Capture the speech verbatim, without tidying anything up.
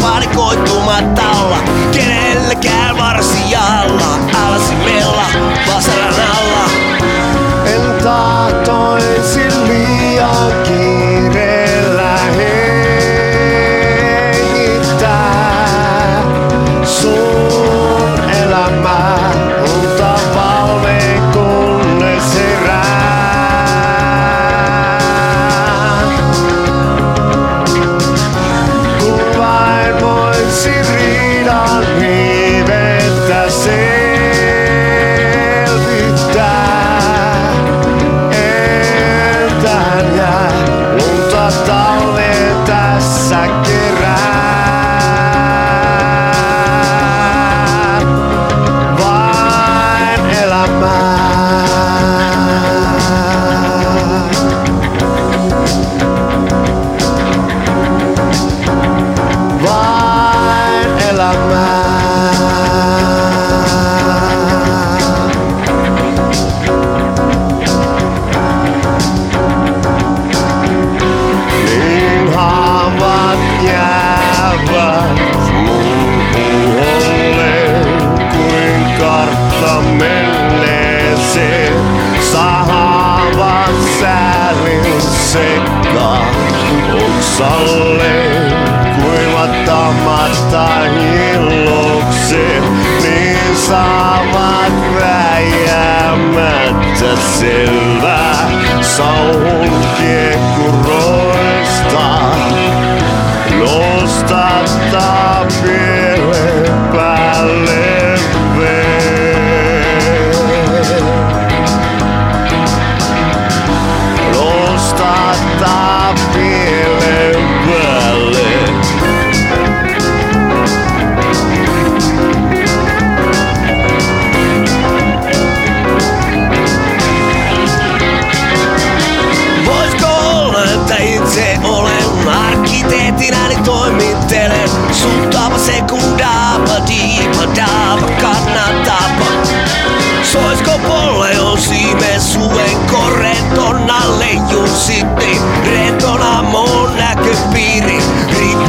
valikoitumatalla. Kenellekään varsijalla, alasimella, vasaran alla. En tahtoisi liian kiireellä hengittää. Sun elämä on tavalleen kunnes herää. Kun vain voisi riidan hiivettä selvittää. Eltään jää lunta talveen tässä kerää. Vain elämää. Vain elämää. Niin haavat jäävät mun uholle, kuin kartta menneeseen. Sahavat säälin sekaan oksalle, kuivattamatta hillokset, niin saavat vääjäämättä selvää sauhun kiekkuroista. Nostattaa pielen päälle veen. Nostattaa pielen päälle. Voisiko olla, että itse olen arkkitehtinäni toimittelen? Suttaapa sekundaapa, diipadaapa, kannataapa. Soisko polleon siimen suen korrenton alle jussitti? Retona mun näköpiiri, riittää